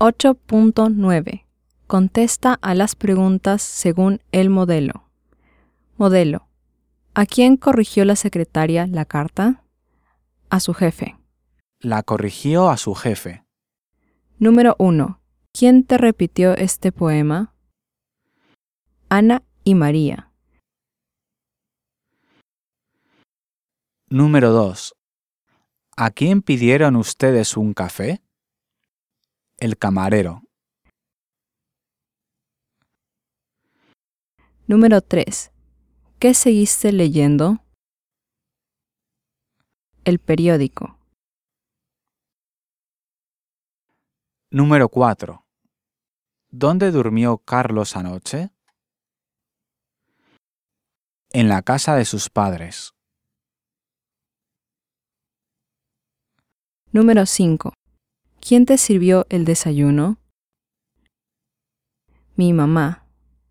8.9. Contesta a las preguntas según el modelo. Modelo. ¿A quién corrigió la secretaria la carta? A su jefe. La corrigió a su jefe. Número 1. ¿Quién te repitió este poema? Ana y María. Número 2. ¿A quién pidieron ustedes un café? El camarero. Número 3. ¿Qué seguiste leyendo? El periódico. Número 4. ¿Dónde durmió Carlos anoche? En la casa de sus padres. Número 5. ¿Quién te sirvió el desayuno? Mi mamá.